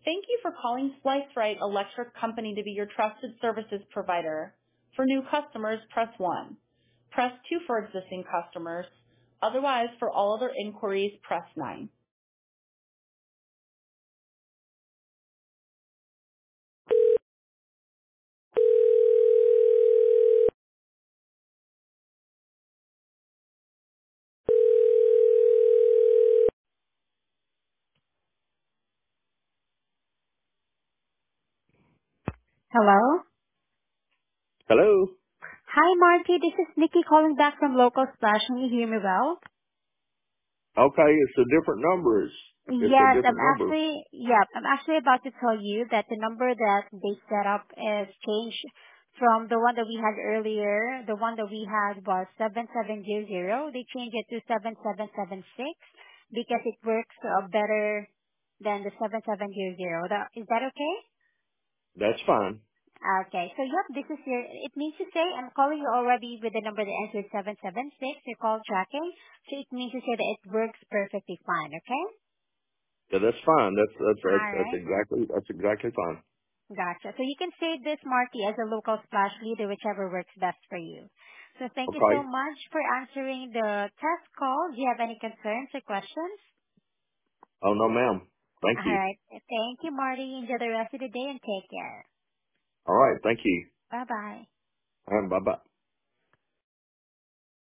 Thank you for calling SpliceRite Electric Company to be your trusted services provider. For new customers, press 1. Press 2 for existing customers. Otherwise, for all other inquiries, press 9. Hello? Hello? Hi, Marty. This is Nikki calling back from Local Splash. Can you hear me well? Okay, it's a different number. It's a Yes, different number. I'm actually about to tell you that the number that they set up is changed from the one that we had earlier. The one that we had was 7700. They changed it to 7776 because it works better than the 7700. Is that okay? That's fine. Okay. So yep, this is your, it means to say I'm calling you already with the number that ends with 776, your call tracking. So it means to say that it works perfectly fine, okay? Yeah, that's fine. Alright. That's exactly fine. Gotcha. So you can save this, Marty, as a local splash leader, whichever works best for you. So thank you so Okay. much for answering the test call. Do you have any concerns or questions? Oh no, ma'am. Thank you. Alright. Thank you, Marty. Enjoy the rest of the day and take care. All right. Thank you. Bye-bye. Bye bye.